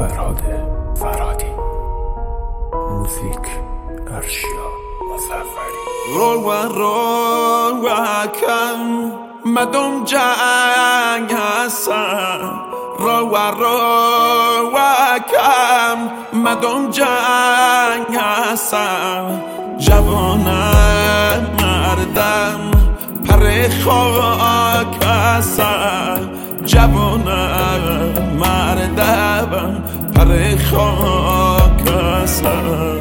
فرهاد فرهادی. موزیک ارشیا مظفری. رو کم مدام جنگ هستم، رو کم مدام جنگ هستم. جوانم مردم پر خاک هستم، جوانم مردم پر خاک هستم.